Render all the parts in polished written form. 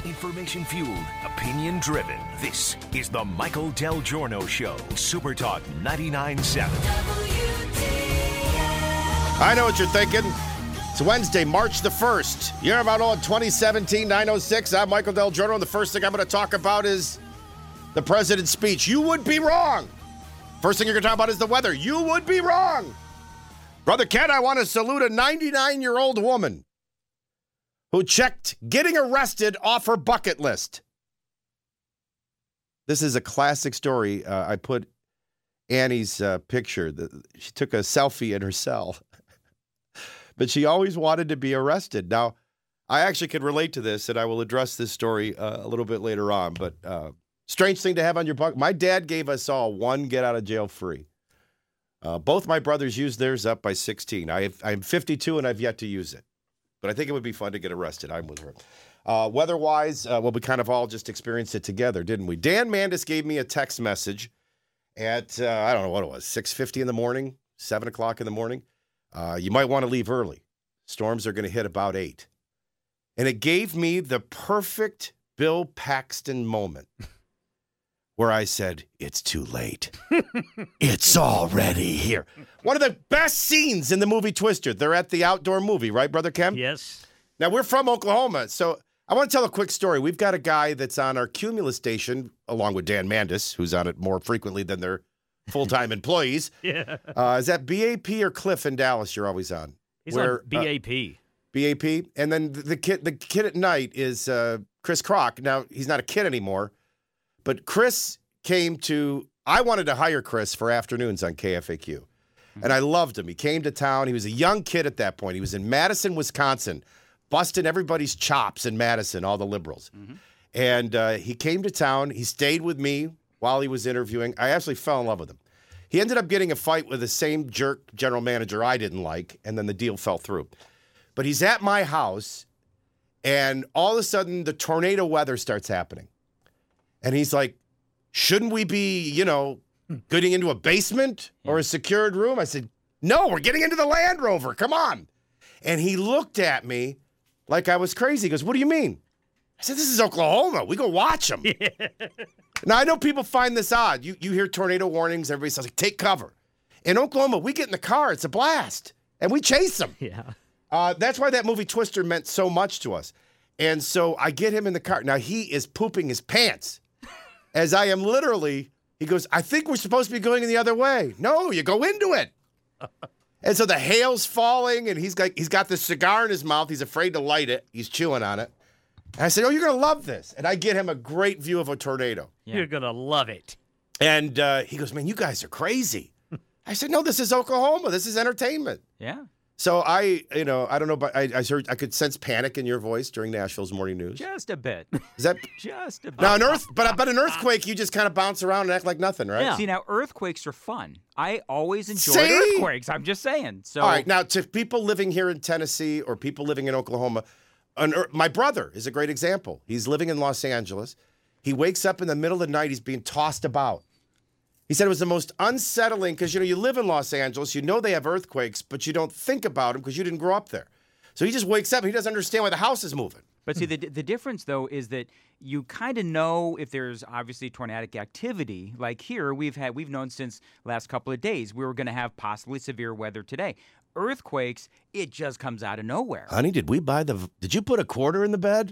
Information-fueled, opinion-driven. This is the Michael Del Giorno Show. Super Talk 99.7. I know what you're thinking. It's Wednesday, March the 1st. Year of our Lord 2017, 906. I'm Michael Del Giorno, and the first thing I'm going to talk about is the president's speech. You would be wrong. First thing you're going to talk about is the weather. You would be wrong. Brother Ken, I want to salute a 99-year-old woman who checked getting arrested off her bucket list. This is a classic story. I put Annie's picture. She took a selfie in her cell. But she always wanted to be arrested. Now, I actually can relate to this, and I will address this story a little bit later on. But strange thing to have on your bucket. My dad gave us all one get out of jail free. Both my brothers used theirs up by 16. I'm 52, and I've yet to use it. But I think it would be fun to get arrested. I'm with her. Weather-wise, well, we kind of all just experienced it together, didn't we? Dan Mandis gave me a text message at, I don't know what it was, 6:50 in the morning, 7 o'clock in the morning. You might want to leave early. Storms are going to hit about 8. And it gave me the perfect Bill Paxton moment where I said, it's too late. It's already here. One of the best scenes in the movie Twister. They're at the outdoor movie, right, Brother Kem? Yes. Now, we're from Oklahoma, so I want to tell a quick story. We've got a guy that's on our Cumulus station, along with Dan Mandis, who's on it more frequently than their full-time employees. Yeah. Is that BAP or Cliff in Dallas you're always on? He's on BAP. BAP? And then the kid at night is Chris Kroc. Now, he's not a kid anymore, but Chris I wanted to hire Chris for afternoons on KFAQ. And I loved him. He came to town. He was a young kid at that point. He was in Madison, Wisconsin, busting everybody's chops in Madison, all the liberals. Mm-hmm. And he came to town. He stayed with me while he was interviewing. I actually fell in love with him. He ended up getting a fight with the same jerk general manager I didn't like, and then the deal fell through. But he's at my house, and all of a sudden, the tornado weather starts happening. And he's like, shouldn't we be, getting into a basement or a secured room? I said, no, we're getting into the Land Rover. Come on. And he looked at me like I was crazy. He goes, what do you mean? I said, this is Oklahoma. We go watch them. Yeah. Now, I know people find this odd. You hear tornado warnings. Everybody says, like, take cover. In Oklahoma, we get in the car. It's a blast. And we chase them. Yeah. That's why that movie Twister meant so much to us. And so I get him in the car. Now, he is pooping his pants. As I am literally, he goes, I think we're supposed to be going the other way. No, you go into it. And so the hail's falling, and he's got this cigar in his mouth. He's afraid to light it. He's chewing on it. And I said, oh, you're going to love this. And I get him a great view of a tornado. Yeah. You're going to love it. And he goes, man, you guys are crazy. I said, no, this is Oklahoma. This is entertainment. Yeah. So I don't know, but I heard I could sense panic in your voice during Nashville's morning news. Just a bit. Is that just a bit? Now but an earthquake, you just kind of bounce around and act like nothing, right? Yeah. See, now earthquakes are fun. I always enjoyed earthquakes. I'm just saying. So, all right, now to people living here in Tennessee or people living in Oklahoma, my brother is a great example. He's living in Los Angeles. He wakes up in the middle of the night. He's being tossed about. He said it was the most unsettling because, you live in Los Angeles. You know they have earthquakes, but you don't think about them because you didn't grow up there. So he just wakes up and he doesn't understand why the house is moving. But see, the difference, though, is that you kind of know if there's obviously tornadic activity. Like here, we've known since last couple of days we were going to have possibly severe weather today. Earthquakes, it just comes out of nowhere. Honey, did you put a quarter in the bed?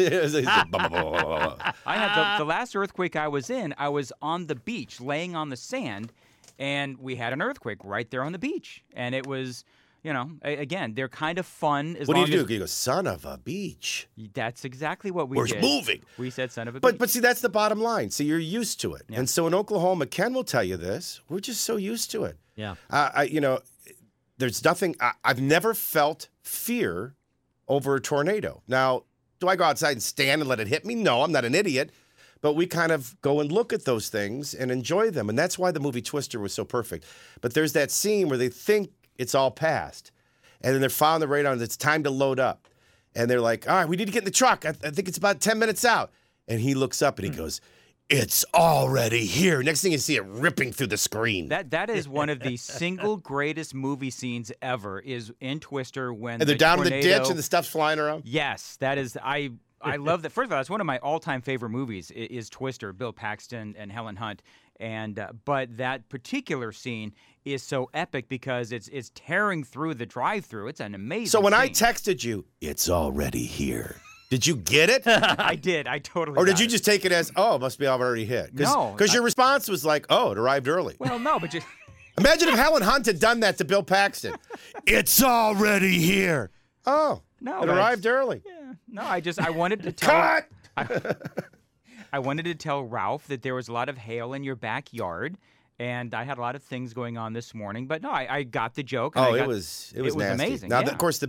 I had the last earthquake I was in, I was on the beach, laying on the sand, and we had an earthquake right there on the beach. And it was, again, they're kind of fun. What do you do? You go, son of a beach. That's exactly what we did. We're moving. We said son of a beach. But see, that's the bottom line. See, you're used to it. Yeah. And so in Oklahoma, Ken will tell you this, we're just so used to it. Yeah. There's nothing, I've never felt fear over a tornado. Now, do I go outside and stand and let it hit me? No, I'm not an idiot. But we kind of go and look at those things and enjoy them. And that's why the movie Twister was so perfect. But there's that scene where they think it's all past. And then they're following the radar and it's time to load up. And they're like, all right, we need to get in the truck. I think it's about 10 minutes out. And he looks up and he goes, it's already here. Next thing you see it ripping through the screen. That is one of the single greatest movie scenes ever is in Twister when and they're down in the ditch and the stuff's flying around. Yes, that is. I love that. First of all, it's one of my all-time favorite movies is Twister, Bill Paxton and Helen Hunt. And but that particular scene is so epic because it's tearing through the drive-through. It's an amazing So when I scene. texted you, it's already here. Did you get it? I did. I totally Or did got you it. just take it as, oh, it must be already hit? No, Because your response was like, oh, it arrived early. Well, no, but just... Imagine if Helen Hunt had done that to Bill Paxton. It's already here. Oh, No, it but arrived early. Yeah. No, I wanted to tell... Cut! I wanted to tell Ralph that there was a lot of hail in your backyard, and I had a lot of things going on this morning. But no, I got the joke. And Oh, I it got, was was nasty. amazing, Now, yeah. of course,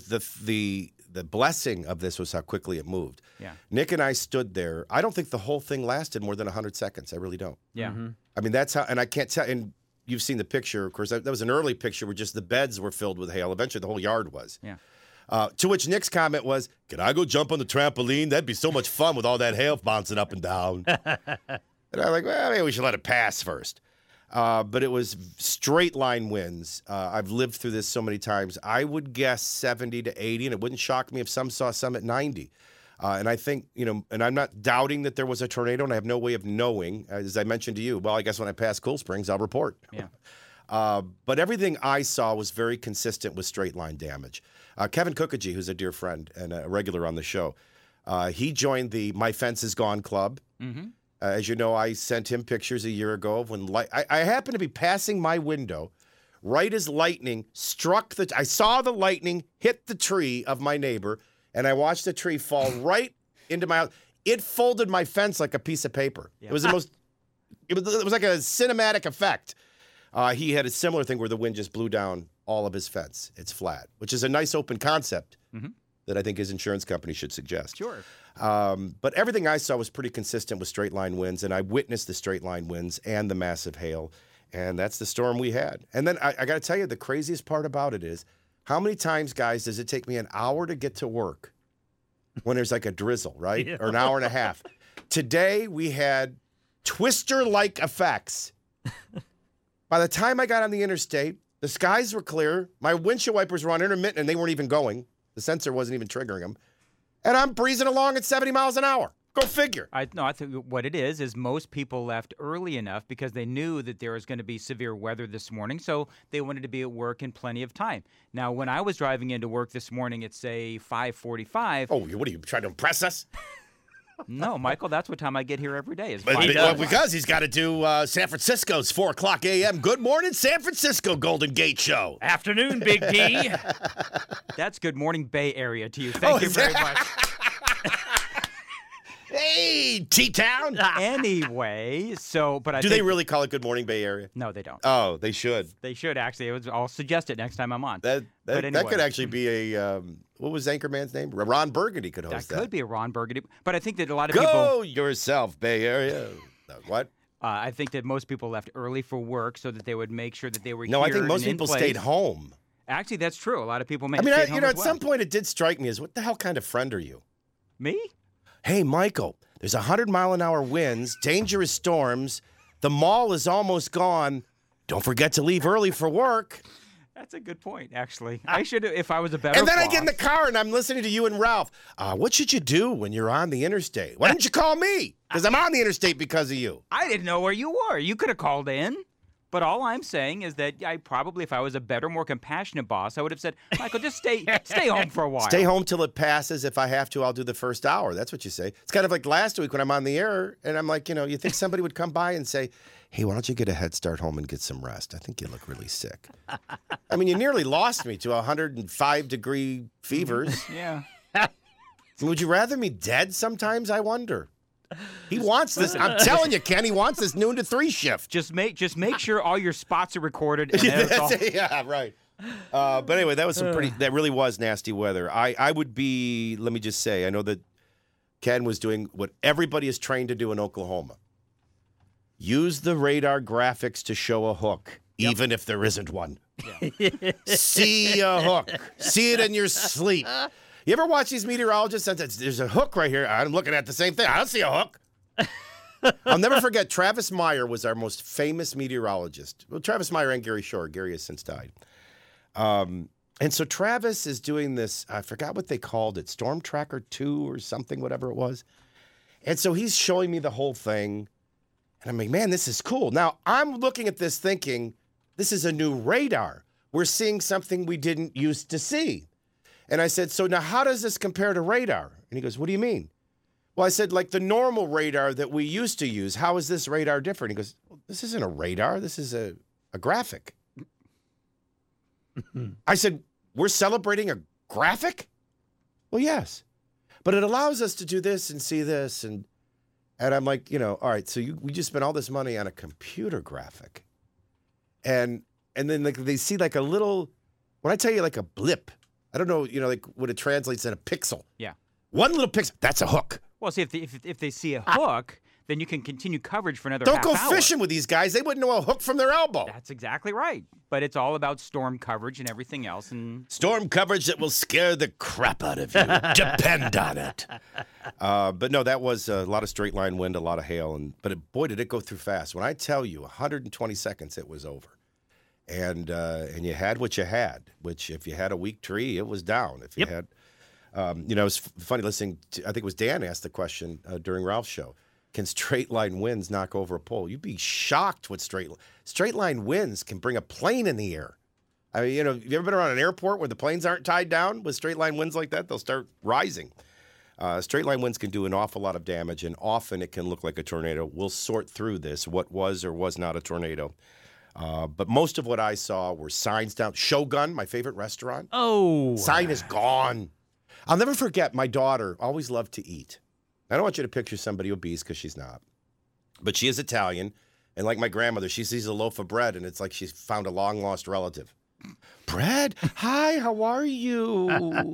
the blessing of this was how quickly it moved. Yeah. Nick and I stood there. I don't think the whole thing lasted more than 100 seconds. I really don't. Yeah. I mean, that's how, and I can't tell, and you've seen the picture, of course, that was an early picture where just the beds were filled with hail. Eventually, the whole yard was. Yeah. To which Nick's comment was, can I go jump on the trampoline? That'd be so much fun with all that hail bouncing up and down. And I'm like, well, maybe we should let it pass first. But it was straight line winds. I've lived through this so many times. I would guess 70 to 80, and it wouldn't shock me if some saw some at 90. And I think, and I'm not doubting that there was a tornado, and I have no way of knowing. As I mentioned to you, well, I guess when I pass Cool Springs, I'll report. Yeah. But everything I saw was very consistent with straight line damage. Kevin Kukaji, who's a dear friend and a regular on the show, he joined the My Fence Is Gone Club. Mm-hmm. As you know, I sent him pictures a year ago of when I happened to be passing my window right as lightning struck I saw the lightning hit the tree of my neighbor, and I watched the tree fall right into my house. It folded my fence like a piece of paper. Yeah. It was the most. It was like a cinematic effect. He had a similar thing where the wind just blew down all of his fence. It's flat, which is a nice open concept that I think his insurance company should suggest. Sure. But everything I saw was pretty consistent with straight line winds, and I witnessed the straight line winds and the massive hail, and that's the storm we had. And then I got to tell you, the craziest part about it is, how many times, guys, does it take me an hour to get to work when there's like a drizzle, right? Yeah. Or an hour and a half? Today, we had Twister-like effects. By the time I got on the interstate, the skies were clear. My windshield wipers were on intermittent, and they weren't even going. The sensor wasn't even triggering them. And I'm breezing along at 70 miles an hour. Go figure. I think what it is most people left early enough because they knew that there was going to be severe weather this morning, so they wanted to be at work in plenty of time. Now, when I was driving into work this morning at, say, 5:45... Oh, what are you trying to impress us? No, Michael, that's what time I get here every day. Is Because he's got to do San Francisco's 4 o'clock a.m. Good morning, San Francisco Golden Gate Show. Afternoon, Big D. That's Good Morning Bay Area to you. Thank you very much. Hey, T-Town. Anyway, but I Do think, they really call it Good Morning Bay Area? No, they don't. Oh, they should. They should actually. I'll suggest it next time I'm on. That But that anyway. could actually be a what was Anchorman's name? Ron Burgundy could host That that. could be a Ron Burgundy, but I think that a lot of Go people. yourself, Bay Area. What? I think that most people left early for work so that they would make sure that they were No, here I think most and in people place. stayed home. Actually, that's true. A lot of people may I mean, stayed home as at well. some point it did strike me as, what the hell kind of friend are you? Me? Hey, Michael, there's 100-mile-an-hour winds, dangerous storms. The mall is almost gone. Don't forget to leave early for work. That's a good point, actually. I should, if I was a better And then I boss. get in the car and I'm listening to you and Ralph. What should you do when you're on the interstate? Why didn't you call me? Because I'm on the interstate because of you. I didn't know where you were. You could have called in. But all I'm saying is that I probably, if I was a better, more compassionate boss, I would have said, Michael, just stay home for a while. Stay home till it passes. If I have to, I'll do the first hour. That's what you say. It's kind of like last week when I'm on the air and I'm like, you think somebody would come by and say, hey, why don't you get a head start home and get some rest? I think you look really sick. I mean, you nearly lost me to 105-degree fevers. Yeah. Would you rather me dead sometimes? I wonder. He wants this. I'm telling you, Ken, he wants this noon to 3 shift. Just make sure all your spots are recorded. And then it's all, Yeah, right. But anyway, that was that really was nasty weather. I would be, let me just say, I know that Ken was doing what everybody is trained to do in Oklahoma. Use the radar graphics to show a hook, even if there isn't one. Yeah. See a hook. See it in your sleep. You ever watch these meteorologists? There's a hook right here. I'm looking at the same thing. I don't see a hook. I'll never forget, Travis Meyer was our most famous meteorologist. Well, Travis Meyer and Gary Shore. Gary has since died. And so Travis is doing this, I forgot what they called it, Storm Tracker 2 or something, whatever it was. And so he's showing me the whole thing. And I'm like, man, this is cool. Now, I'm looking at this thinking, this is a new radar. We're seeing something we didn't used to see. And I said, so now how does this compare to radar? And he goes, what do you mean? Well, I said, like the normal radar that we used to use, how is this radar different? He goes, well, this isn't a radar. This is a graphic. I said, we're celebrating a graphic? Well, yes. But it allows us to do this and see this. And I'm like, all right, so we just spent all this money on a computer graphic. And then like they see like a little, when I tell you like a blip, I don't know, like what it translates in a pixel. Yeah. One little pixel, that's a hook. Well, see, if they see a hook, then you can continue coverage for another Don't half go hour. fishing with these guys. They wouldn't know a hook from their elbow. That's exactly right. But it's all about storm coverage and everything else. And Storm coverage that will scare the crap out of you. Depend on it. But no, that was a lot of straight line wind, a lot of hail. But boy, did it go through fast. When I tell you 120 seconds, it was over. And you had what you had, which if you had a weak tree, it was down. If you had, it was funny listening to, I think it was Dan asked the question during Ralph's show. Can straight line winds knock over a pole? You'd be shocked what straight line winds can bring a plane in the air. I mean, have you ever been around an airport where the planes aren't tied down with straight line winds like that? They'll start rising. Straight line winds can do an awful lot of damage, and often it can look like a tornado. We'll sort through this, what was or was not a tornado. But most of what I saw were signs down. Shogun, my favorite restaurant. Oh. Sign is gone. I'll never forget, my daughter always loved to eat. I don't want you to picture somebody obese because she's not. But she is Italian. And like my grandmother, she sees a loaf of bread and it's like she's found a long-lost relative. Bread? Hi, how are you?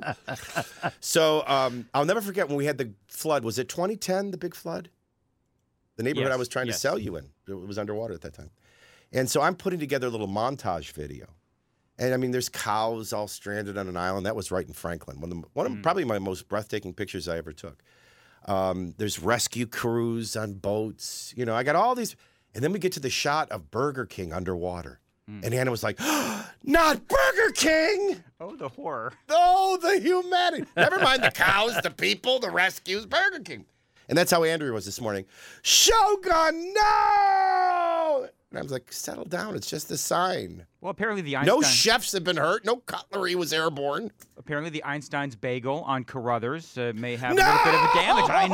So I'll never forget when we had the flood. Was it 2010, the big flood? The neighborhood I was trying to sell you in. It was underwater at that time. And so I'm putting together a little montage video. And, I mean, there's cows all stranded on an island. That was right in Franklin. One of probably my most breathtaking pictures I ever took. There's rescue crews on boats. I got all these. And then we get to the shot of Burger King underwater. And Anna was like, oh, not Burger King! oh, the horror. Oh, the humanity. Never mind the cows, the people, the rescues, Burger King. And that's how Andrea was this morning. Shogun, no! And I was like, settle down. It's just a sign. Well, apparently the Einstein... No chefs have been hurt. No cutlery was airborne. Apparently the Einstein's bagel on Carruthers may have a little bit of a damage. I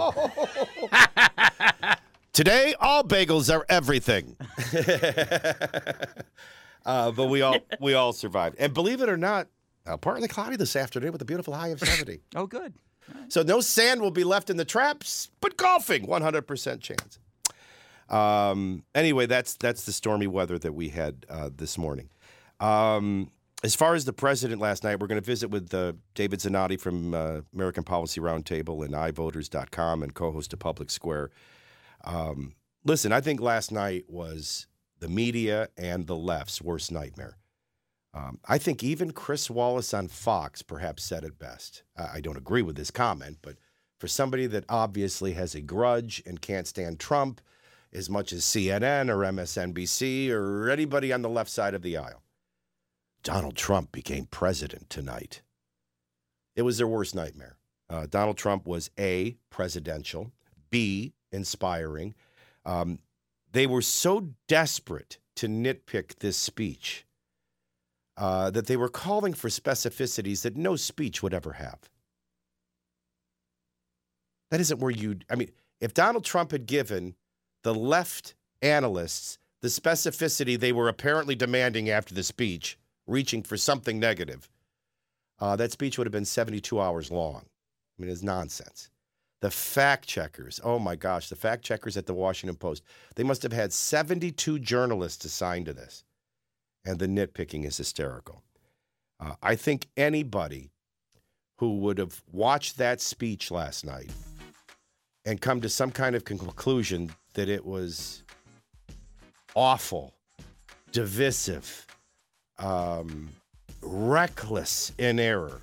know. Today, all bagels are everything. But we all survived. And believe it or not, partly cloudy this afternoon with a beautiful high of 70. Oh, good. So no sand will be left in the traps, but golfing, 100% chance. Anyway, that's the stormy weather that we had this morning. As far as the president last night, we're going to visit with David Zanotti from American Policy Roundtable and iVoters.com and co-host of Public Square. Listen, I think last night was the media and the left's worst nightmare. I think even Chris Wallace on Fox perhaps said it best. I don't agree with this comment, but for somebody that obviously has a grudge and can't stand Trump as much as CNN or MSNBC or anybody on the left side of the aisle, Donald Trump became president tonight. It was their worst nightmare. Donald Trump was A, presidential, B, inspiring. They were so desperate to nitpick this speech that they were calling for specificities that no speech would ever have. That isn't where if Donald Trump had given the left analysts the specificity they were apparently demanding after the speech, reaching for something negative, that speech would have been 72 hours long. I mean, it's nonsense. The fact checkers, oh my gosh, the fact checkers at the Washington Post, they must have had 72 journalists assigned to this. And the nitpicking is hysterical. I think anybody who would have watched that speech last night and come to some kind of conclusion that it was awful, divisive, reckless in error,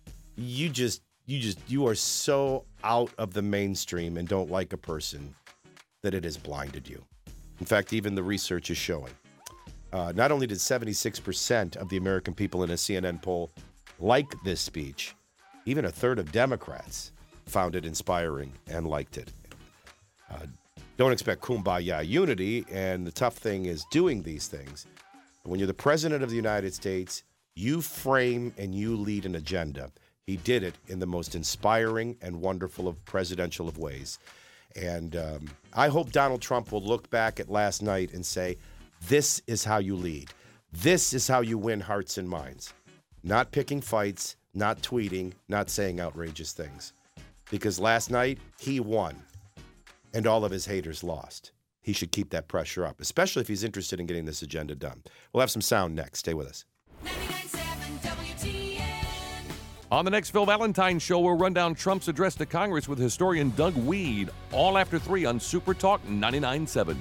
you are so out of the mainstream and don't like a person that it has blinded you. In fact, even the research is showing. Not only did 76% of the American people in a CNN poll like this speech, even a third of Democrats found it inspiring and liked it. Don't expect kumbaya unity, and the tough thing is doing these things. When you're the president of the United States, you frame and you lead an agenda. He did it in the most inspiring and wonderful of presidential of ways. And I hope Donald Trump will look back at last night and say, this is how you lead. This is how you win hearts and minds. Not picking fights, not tweeting, not saying outrageous things. Because last night, he won, and all of his haters lost. He should keep that pressure up, especially if he's interested in getting this agenda done. We'll have some sound next. Stay with us. 99.7 WTN. On the next Phil Valentine show, we'll run down Trump's address to Congress with historian Doug Weed, all after 3 on Super Talk 99.7.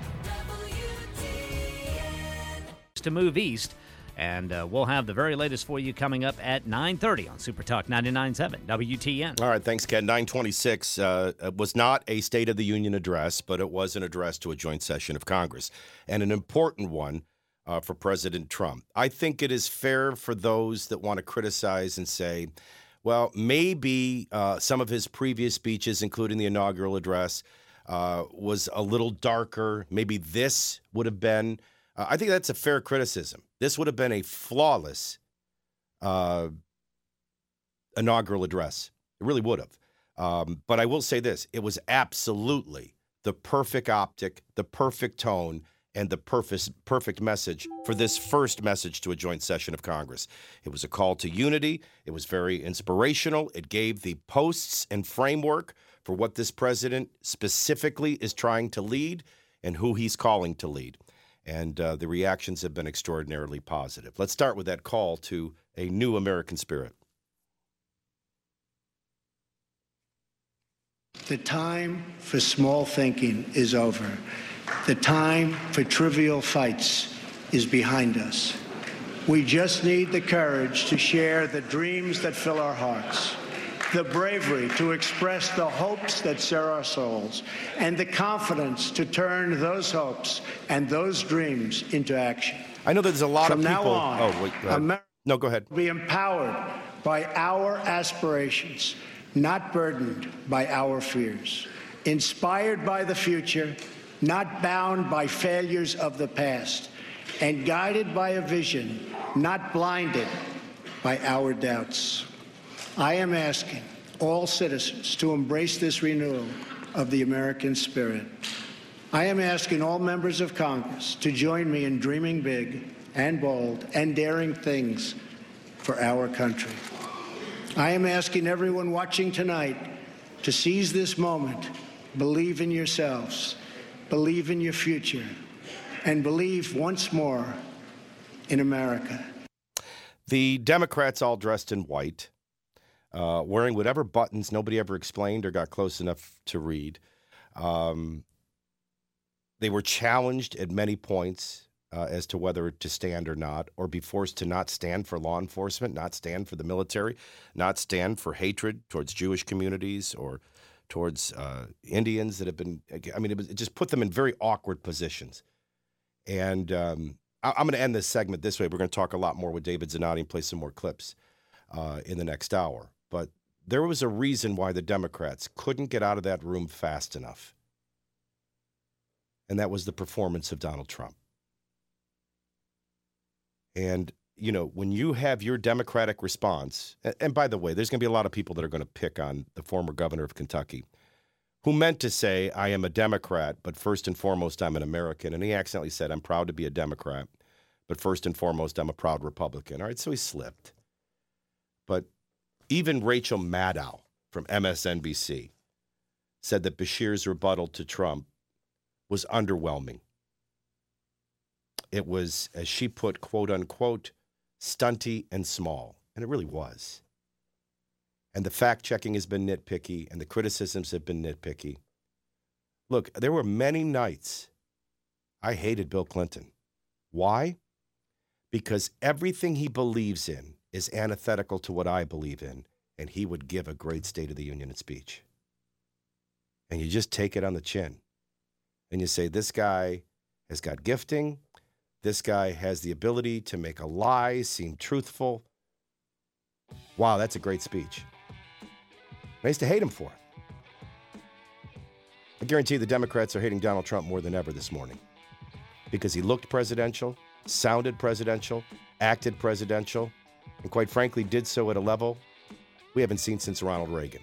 To move east, and we'll have the very latest for you coming up at 9:30 on Super Talk 99.7 WTN. All right, thanks, Ken. 926 was not a State of the Union address, but it was an address to a joint session of Congress, and an important one for President Trump. I think it is fair for those that want to criticize and say, well, maybe some of his previous speeches, including the inaugural address, was a little darker. Maybe this would have been... I think that's a fair criticism. This would have been a flawless inaugural address. It really would have. But I will say this. It was absolutely the perfect optic, the perfect tone, and the perfect message for this first message to a joint session of Congress. It was a call to unity. It was very inspirational. It gave the posts and framework for what this president specifically is trying to lead and who he's calling to lead. And the reactions have been extraordinarily positive. Let's start with that call to a new American spirit. The time for small thinking is over. The time for trivial fights is behind us. We just need the courage to share the dreams that fill our hearts, the bravery to express the hopes that stir our souls, and the confidence to turn those hopes and those dreams into action. I know that there's a lot From of people. now on, Oh, wait, go ahead. America No, go ahead. will be empowered by our aspirations, not burdened by our fears, inspired by the future, not bound by failures of the past, and guided by a vision, not blinded by our doubts. I am asking all citizens to embrace this renewal of the American spirit. I am asking all members of Congress to join me in dreaming big and bold and daring things for our country. I am asking everyone watching tonight to seize this moment, believe in yourselves, believe in your future, and believe once more in America. The Democrats all dressed in white, wearing whatever buttons nobody ever explained or got close enough to read. They were challenged at many points as to whether to stand or not, or be forced to not stand for law enforcement, not stand for the military, not stand for hatred towards Jewish communities or towards Indians that have been, I mean, it just put them in very awkward positions. And I'm going to end this segment this way. We're going to talk a lot more with David Zanotti and play some more clips in the next hour. But there was a reason why the Democrats couldn't get out of that room fast enough. And that was the performance of Donald Trump. And, you know, when you have your Democratic response, and by the way, there's going to be a lot of people that are going to pick on the former governor of Kentucky, who meant to say, I am a Democrat, but first and foremost, I'm an American. And he accidentally said, I'm proud to be a Democrat, but first and foremost, I'm a proud Republican. All right, so he slipped. But even Rachel Maddow from MSNBC said that Bashir's rebuttal to Trump was underwhelming. It was, as she put, quote unquote, stunty and small. And it really was. And the fact-checking has been nitpicky, and the criticisms have been nitpicky. Look, there were many nights I hated Bill Clinton. Why? Because everything he believes in is antithetical to what I believe in, and he would give a great State of the Union speech. And you just take it on the chin. And you say, this guy has got gifting. This guy has the ability to make a lie seem truthful. Wow, that's a great speech. I used to hate him for it. I guarantee the Democrats are hating Donald Trump more than ever this morning because he looked presidential, sounded presidential, acted presidential, and quite frankly did so at a level we haven't seen since Ronald Reagan.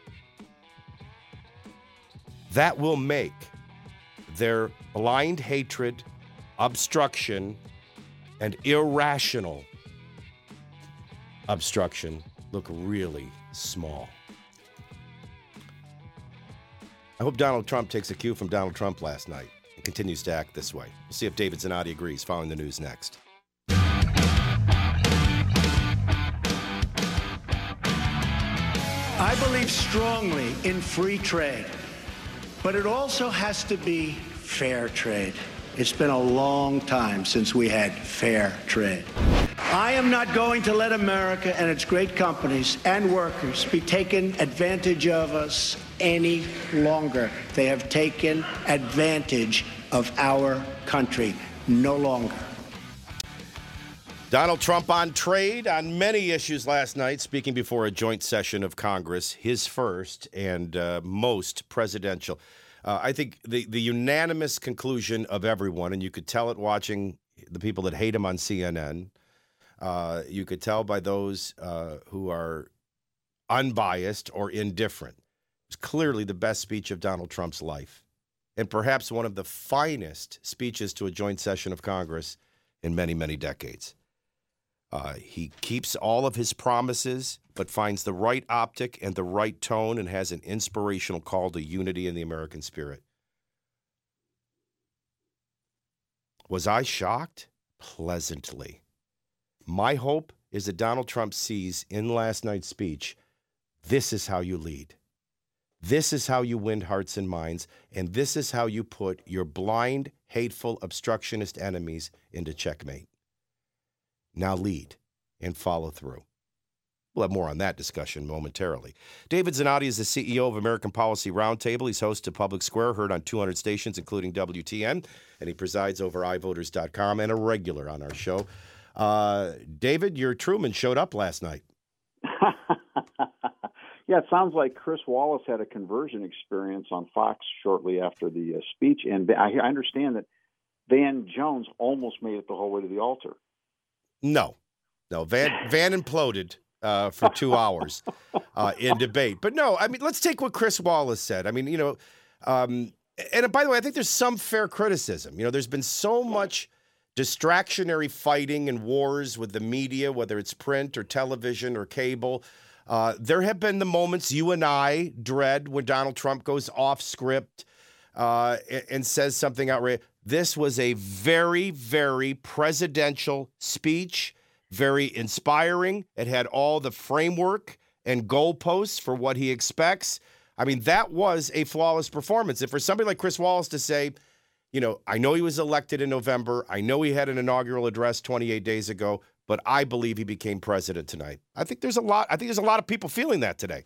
That will make their blind hatred, obstruction, and irrational obstruction look really small. I hope Donald Trump takes a cue from Donald Trump last night and continues to act this way. We'll see if David Zanotti agrees following the news next. I believe strongly in free trade, but it also has to be fair trade. It's been a long time since we had fair trade. I am not going to let America and its great companies and workers be taken advantage of us any longer. They have taken advantage of our country no longer. Donald Trump on trade on many issues last night, speaking before a joint session of Congress, his first and most presidential. I think the unanimous conclusion of everyone, and you could tell it watching the people that hate him on CNN, you could tell by those who are unbiased or indifferent. It's clearly the best speech of Donald Trump's life, and perhaps one of the finest speeches to a joint session of Congress in many, many decades. He keeps all of his promises, but finds the right optic and the right tone and has an inspirational call to unity in the American spirit. Was I shocked? Pleasantly. My hope is that Donald Trump sees in last night's speech, this is how you lead. This is how you win hearts and minds, and this is how you put your blind, hateful, obstructionist enemies into checkmate. Now lead and follow through. We'll have more on that discussion momentarily. David Zanotti is the CEO of American Policy Roundtable. He's host of Public Square, heard on 200 stations, including WTN, and he presides over iVoters.com and a regular on our show. David, your Truman showed up last night. Yeah, it sounds like Chris Wallace had a conversion experience on Fox shortly after the speech, and I understand that Van Jones almost made it the whole way to the altar. No, Van imploded for 2 hours in debate. But no, I mean, let's take what Chris Wallace said. I mean, and by the way, I think there's some fair criticism. There's been so much distractionary fighting and wars with the media, whether it's print or television or cable. There have been the moments you and I dread when Donald Trump goes off script and says something outrageous. This was a very, very presidential speech, very inspiring. It had all the framework and goalposts for what he expects. I mean, that was a flawless performance. And for somebody like Chris Wallace to say, I know he was elected in November. I know he had an inaugural address 28 days ago, but I believe he became president tonight. I think there's a lot of people feeling that today.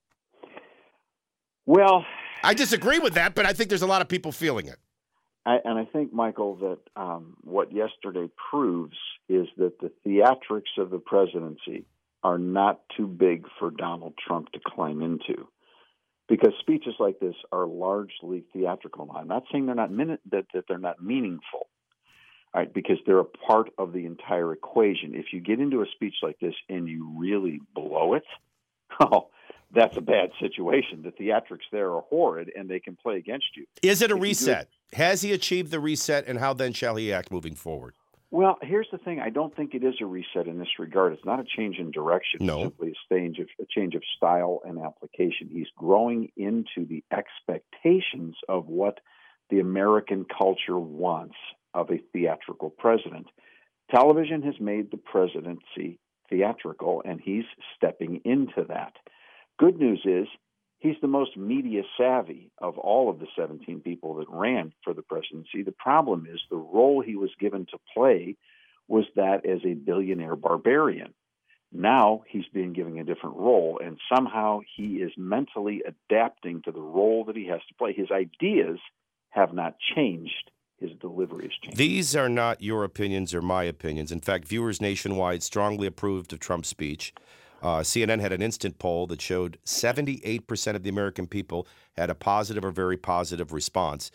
Well, I disagree with that, but I think there's a lot of people feeling it. I think, Michael, that what yesterday proves is that the theatrics of the presidency are not too big for Donald Trump to climb into, because speeches like this are largely theatrical. I'm not saying they're not that they're not meaningful, right? Because they're a part of the entire equation. If you get into a speech like this and you really blow it, that's a bad situation. The theatrics there are horrid, and they can play against you. Is it a reset? Has he achieved the reset, and how then shall he act moving forward? Well, here's the thing. I don't think it is a reset in this regard. It's not a change in direction. No. It's simply a change of style and application. He's growing into the expectations of what the American culture wants of a theatrical president. Television has made the presidency theatrical, and he's stepping into that. Good news is he's the most media savvy of all of the 17 people that ran for the presidency. The problem is the role he was given to play was that as a billionaire barbarian. Now he's being given a different role, and somehow he is mentally adapting to the role that he has to play. His ideas have not changed. his delivery is changing. These are not your opinions or my opinions. In fact, viewers nationwide strongly approved of Trump's speech. CNN had an instant poll that showed 78% of the American people had a positive or very positive response.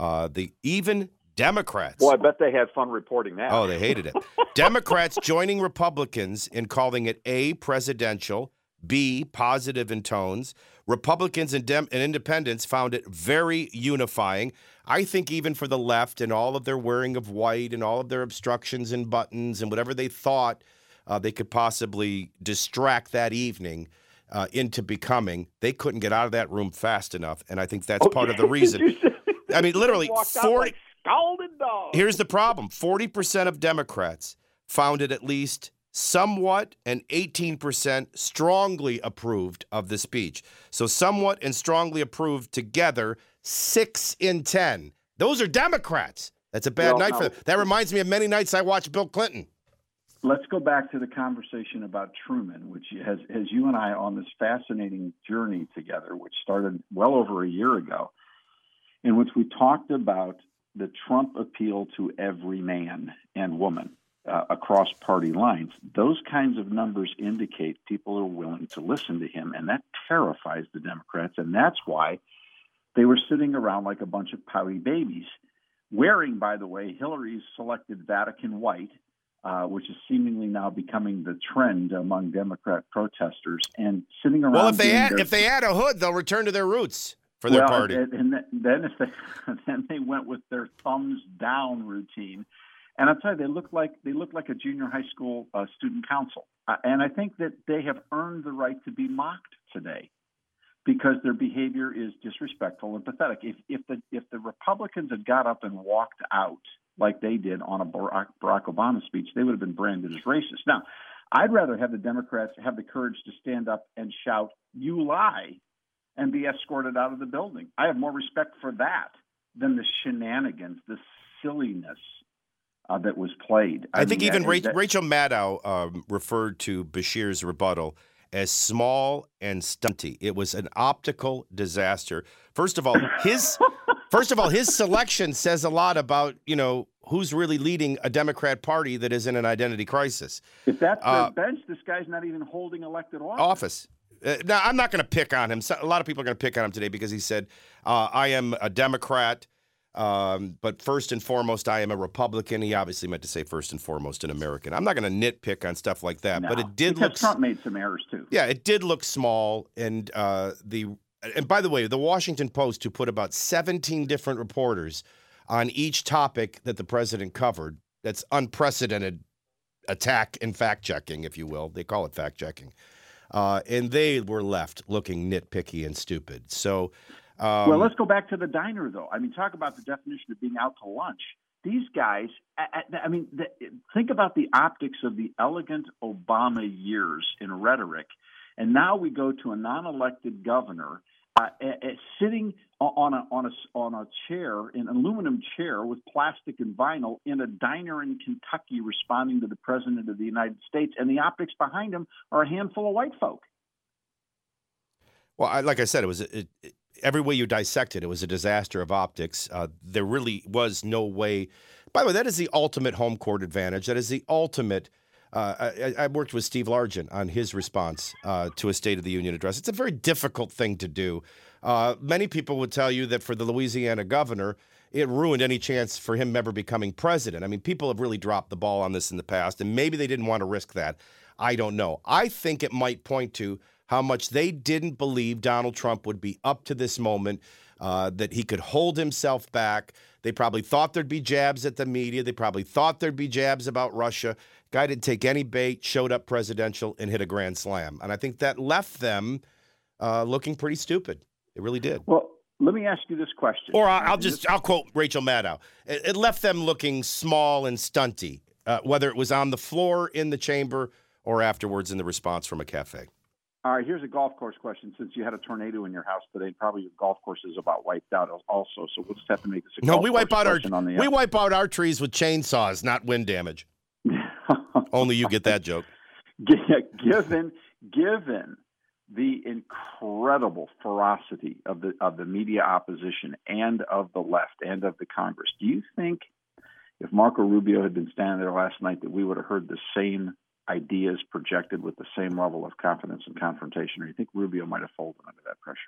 Even Democrats. Well, I bet they had fun reporting that. Oh, they hated it. Democrats joining Republicans in calling it A, presidential, B, positive in tones. Republicans and independents found it very unifying. I think even for the left and all of their wearing of white and all of their obstructions and buttons and whatever they thought they could possibly distract that evening into becoming, they couldn't get out of that room fast enough. And I think that's part of the reason. I mean, literally, 40. Scalded dog. Here's the problem. 40% of Democrats found it at least somewhat, and 18% strongly approved of the speech. So somewhat and strongly approved together, 6 in 10. Those are Democrats. That's a bad night for them. That reminds me of many nights I watched Bill Clinton. Let's go back to the conversation about Truman, which has you and I on this fascinating journey together, which started well over a year ago, in which we talked about the Trump appeal to every man and woman across party lines. Those kinds of numbers indicate people are willing to listen to him, and that terrifies the Democrats, and that's why they were sitting around like a bunch of pouty babies, wearing, by the way, Hillary's selected Vatican white, which is seemingly now becoming the trend among Democrat protesters, and sitting around. Well, if they add a hood, they'll return to their roots for their party. And then they went with their thumbs down routine, and I'll tell you, they look like a junior high school student council, and I think that they have earned the right to be mocked today because their behavior is disrespectful and pathetic. If the Republicans had got up and walked out like they did on a Barack Obama speech, they would have been branded as racist. Now, I'd rather have the Democrats have the courage to stand up and shout, "You lie," and be escorted out of the building. I have more respect for that than the shenanigans, the silliness that was played. I think even Rachel Maddow referred to Bashir's rebuttal as small and stunty. It was an optical disaster. First of all, his selection says a lot about, who's really leading a Democrat party that is in an identity crisis. If that's the bench, this guy's not even holding elected office. Now, I'm not going to pick on him. A lot of people are going to pick on him today because he said, I am a Democrat, but first and foremost, I am a Republican. He obviously meant to say first and foremost an American. I'm not going to nitpick on stuff like that, but it did look. Trump made some errors too. Yeah, it did look small, and by the way, the Washington Post, who put about 17 different reporters on each topic that the president covered, that's unprecedented attack and fact checking, if you will. They call it fact checking, and they were left looking nitpicky and stupid. So. Well, let's go back to the diner, though. I mean, talk about the definition of being out to lunch. These guys, think about the optics of the elegant Obama years in rhetoric. And now we go to a non-elected governor sitting on a chair, an aluminum chair with plastic and vinyl in a diner in Kentucky responding to the President of the United States. And the optics behind him are a handful of white folk. Well, like I said, it was every way you dissect it, it was a disaster of optics. There really was no way. By the way, that is the ultimate home court advantage. That is the ultimate. I worked with Steve Largent on his response to a State of the Union address. It's a very difficult thing to do. Many people would tell you that for the Louisiana governor, it ruined any chance for him ever becoming president. I mean, people have really dropped the ball on this in the past, and maybe they didn't want to risk that. I don't know. I think it might point to how much they didn't believe Donald Trump would be up to this moment, that he could hold himself back. They probably thought there'd be jabs at the media. They probably thought there'd be jabs about Russia. Guy didn't take any bait, showed up presidential, and hit a grand slam. And I think that left them looking pretty stupid. It really did. Well, let me ask you this question. Or I'll quote Rachel Maddow. It left them looking small and stunty, whether it was on the floor in the chamber or afterwards in the response from a cafe. All right, here's a golf course question. Since you had a tornado in your house today, probably your golf course is about wiped out also. So we'll just have to make this a golf we wipe out our trees with chainsaws, not wind damage. Only you get that joke. Given the incredible ferocity of the media opposition and of the left and of the Congress. Do you think if Marco Rubio had been standing there last night that we would have heard the same ideas projected with the same level of confidence and confrontation, or do you think Rubio might have folded under that pressure?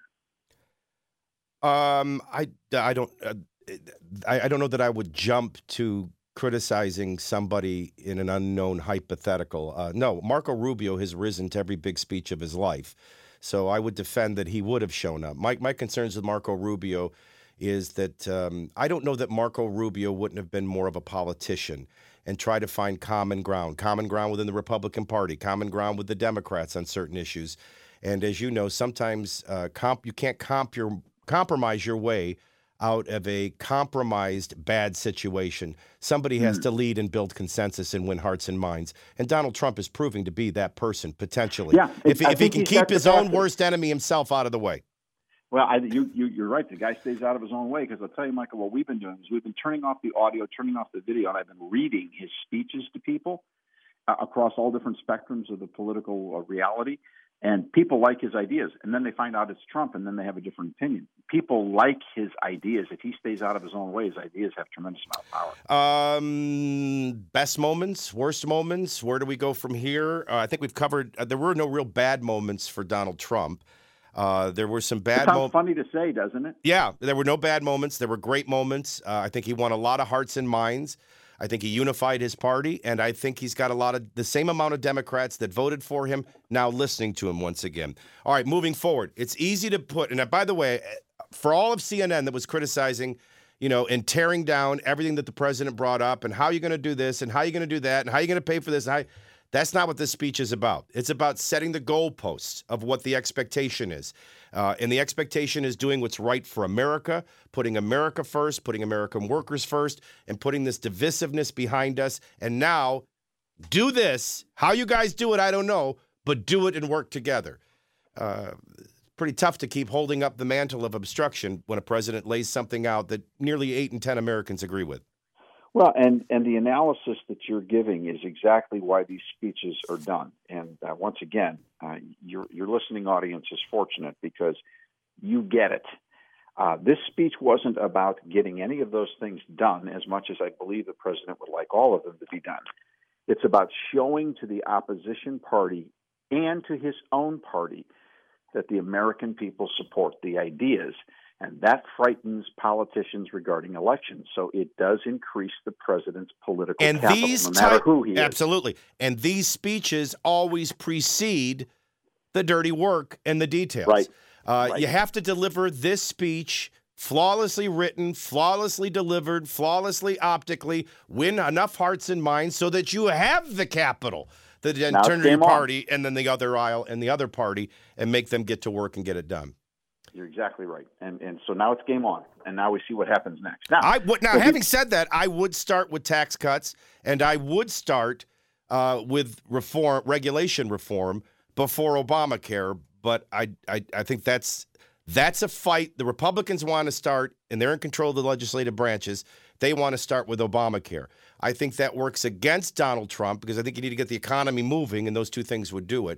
I don't know that I would jump to criticizing somebody in an unknown hypothetical. No, Marco Rubio has risen to every big speech of his life, so I would defend that he would have shown up. My concerns with Marco Rubio is that I don't know that Marco Rubio wouldn't have been more of a politician and try to find common ground within the Republican Party, common ground with the Democrats on certain issues. And as you know, sometimes you can't compromise your way out of a compromised bad situation. Somebody has to lead and build consensus and win hearts and minds. And Donald Trump is proving to be that person, potentially. Yeah, if he can keep his own worst enemy himself out of the way. Well, you're right. The guy stays out of his own way because I'll tell you, Michael, what we've been doing is we've been turning off the audio, turning off the video, and I've been reading his speeches to people across all different spectrums of the political reality. And people like his ideas, and then they find out it's Trump, and then they have a different opinion. People like his ideas. If he stays out of his own way, his ideas have tremendous amount of power. Best moments, worst moments, where do we go from here? I think we've covered, there were no real bad moments for Donald Trump. There were some bad moments. Sounds funny to say, doesn't it? Yeah, there were no bad moments. There were great moments. I think he won a lot of hearts and minds. I think he unified his party, and I think he's got the same amount of Democrats that voted for him now listening to him once again. All right, moving forward. It's easy to put, and by the way, for all of CNN that was criticizing, and tearing down everything that the president brought up, and how you're going to do this, and how you're going to do that, and how you're going to pay for this, that's not what this speech is about. It's about setting the goalposts of what the expectation is. And the expectation is doing what's right for America, putting America first, putting American workers first, and putting this divisiveness behind us. And now, do this. How you guys do it, I don't know, but do it and work together. Pretty tough to keep holding up the mantle of obstruction when a president lays something out that nearly 8 in 10 Americans agree with. Well, and the analysis that you're giving is exactly why these speeches are done. And once again, your listening audience is fortunate because you get it. This speech wasn't about getting any of those things done as much as I believe the president would like all of them to be done. It's about showing to the opposition party and to his own party that the American people support the ideas. And that frightens politicians regarding elections. So it does increase the president's political capital, no matter who he is. Absolutely. And these speeches always precede the dirty work and the details. Right. You have to deliver this speech flawlessly written, flawlessly delivered, flawlessly optically, win enough hearts and minds so that you have the capital. Then turn to your party and then the other aisle and the other party and make them get to work and get it done. You're exactly right. And so now it's game on, and now we see what happens next. Now, having said that, I would start with tax cuts, and I would start with regulation reform before Obamacare, but I think that's a fight the Republicans want to start, and they're in control of the legislative branches. They want to start with Obamacare. I think that works against Donald Trump because I think you need to get the economy moving, and those two things would do it.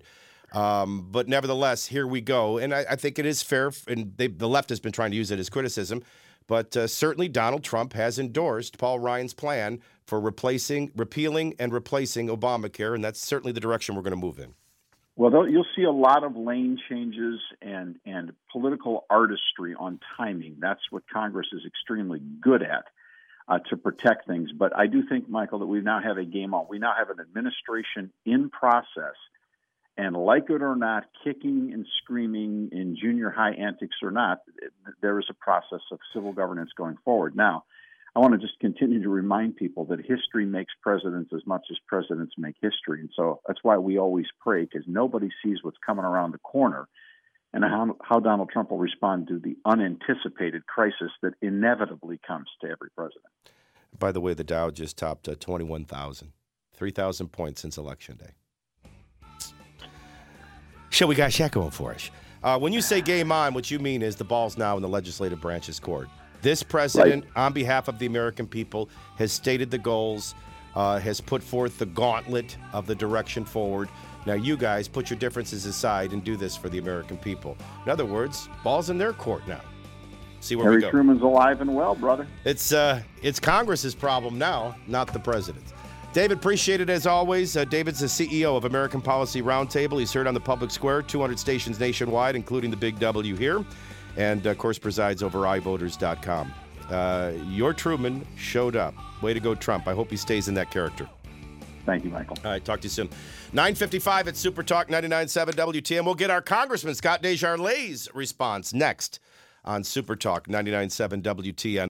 But nevertheless, here we go. And I think it is fair, and the left has been trying to use it as criticism, but certainly Donald Trump has endorsed Paul Ryan's plan for repealing and replacing Obamacare, and that's certainly the direction we're going to move in. Well, you'll see a lot of lane changes and political artistry on timing. That's what Congress is extremely good at to protect things. But I do think, Michael, that we now have a game on. We now have an administration in process. And like it or not, kicking and screaming in junior high antics or not, there is a process of civil governance going forward. Now, I want to just continue to remind people that history makes presidents as much as presidents make history. And so that's why we always pray, because nobody sees what's coming around the corner and how Donald Trump will respond to the unanticipated crisis that inevitably comes to every president. By the way, the Dow just topped 21,000, 3,000 points since Election Day. So we got that going for us. When you say game on, what you mean is the ball's now in the legislative branch's court. This president, on behalf of the American people, has stated the goals, has put forth the gauntlet of the direction forward. Now you guys put your differences aside and do this for the American people. In other words, ball's in their court now. See where we Harry go. Truman's alive and well, brother. It's Congress's problem now, not the president's. David, appreciate it as always. David's the CEO of American Policy Roundtable. He's heard on the public square, 200 stations nationwide, including the Big W here, and, of course, presides over iVoters.com. Your Truman showed up. Way to go, Trump. I hope he stays in that character. Thank you, Michael. All right, talk to you soon. 9:55 at Super Talk 99.7 WTM. We'll get our Congressman Scott DesJarlais' response next on Super Talk 99.7 WTN.